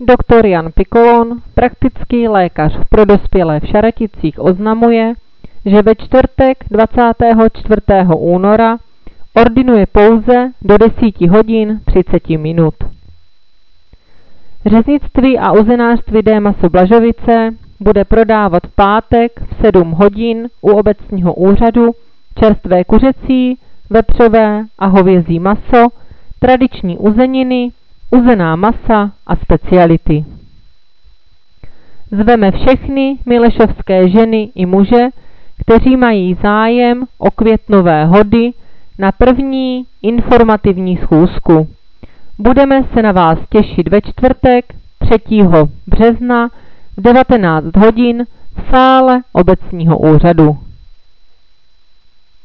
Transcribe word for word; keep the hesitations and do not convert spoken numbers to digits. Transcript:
Doktor Jan Pikolon, praktický lékař pro dospělé v Šaraticích, oznamuje, že ve čtvrtek dvacátého čtvrtého února ordinuje pouze do deseti hodin třicet minut. Řeznictví a uzenářství Démasu Blažovice bude prodávat v pátek v sedm hodin u obecního úřadu čerstvé kuřecí, vepřové a hovězí maso, tradiční uzeniny, uzená masa a speciality. Zveme všechny milešovské ženy i muže, kteří mají zájem o květnové hody, na první informativní schůzku. Budeme se na vás těšit ve čtvrtek třetího března v devatenáct hodin v sále obecního úřadu.